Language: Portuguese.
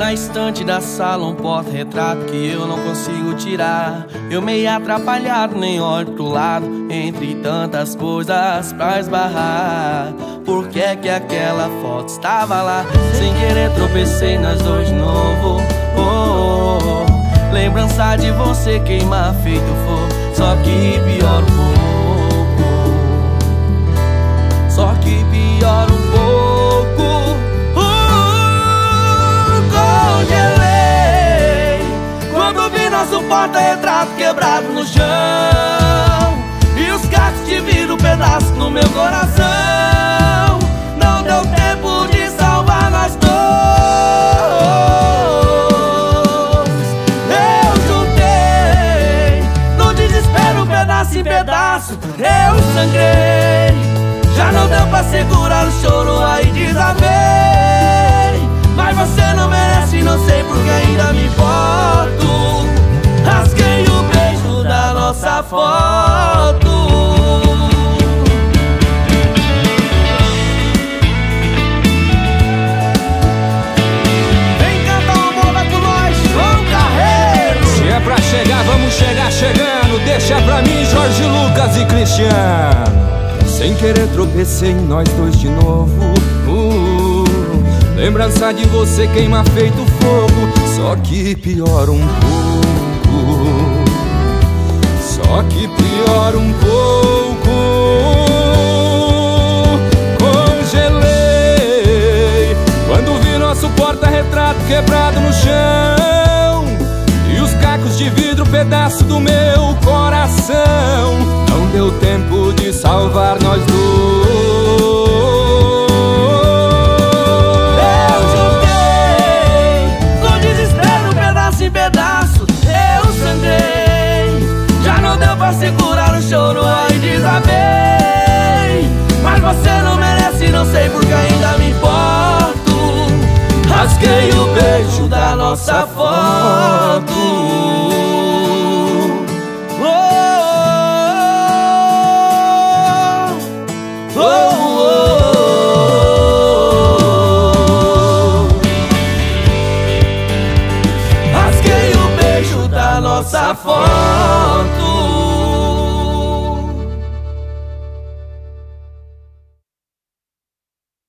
Na estante da sala um porta-retrato que eu não consigo tirar. Eu meio atrapalhado, nem olho pro lado, entre tantas coisas pra esbarrar. Por que é que aquela foto estava lá? Sem querer tropecei nós dois de novo. Oh, oh, oh. Lembrança de você queimar feito fogo, só que pior um pouco. Só que pior um pouco. Congelei quando vi nosso porta-retrato quebrado no chão, e os cacos de vidro pedaço no meu coração. Não deu tempo de salvar nós dois. Eu juntei no desespero pedaço em pedaço. Eu sangrei, já não deu pra segurar o choro, aí desabei. Mas você não merece, não sei porque ainda me importo. Rasguei o beijo da nossa foto. Vem cantar uma moda com nós, João Carreiro. Se é pra chegar, vamos chegar chegando. Deixa pra mim, Jorge Lucas e Cristiano. Sem querer tropecei em nós dois de novo. Lembrança de você queima feito fogo, só que pior um pouco. Só que pior um pouco. Congelei quando vi nosso porta-retrato quebrado no chão, e os cacos de vidro pedaço do meu coração. Não deu tempo de salvar nós dois. Segurar o choro, aí desabei. Mas você não merece, não sei porque ainda me importo. Rasguei o beijo da nossa foto. Oh, oh, oh, oh. Rasguei o beijo da nossa foto.